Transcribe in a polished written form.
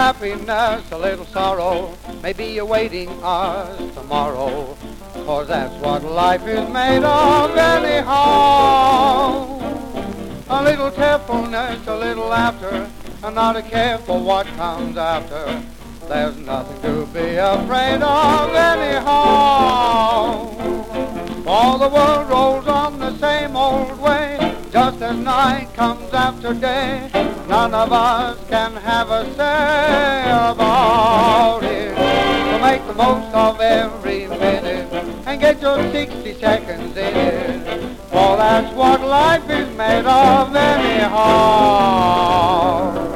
happiness, a little sorrow may be awaiting us tomorrow, 'cause that's what life is made of anyhow. A little tearfulness, a little laughter, and not a care for what comes after. There's nothing to be afraid of anyhow. All the world rolls on the same old way, just as night comes after day. None of us can have a say about it. So make the most of every minute and get your 60 seconds in it. For that's what life is made of anyhow.